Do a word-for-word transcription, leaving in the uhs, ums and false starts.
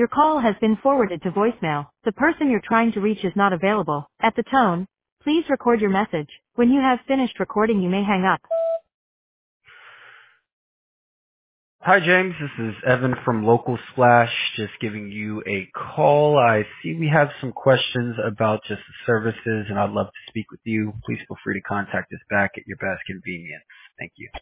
Your call has been forwarded to voicemail. The person you're trying to reach is not available. At the tone, please record your message. When you have finished recording, you may hang up. Hi, James. This is Evan from Local Splash, just giving you a call. I see we have some questions about just the services, and I'd love to speak with you. Please feel free to contact us back at your best convenience. Thank you.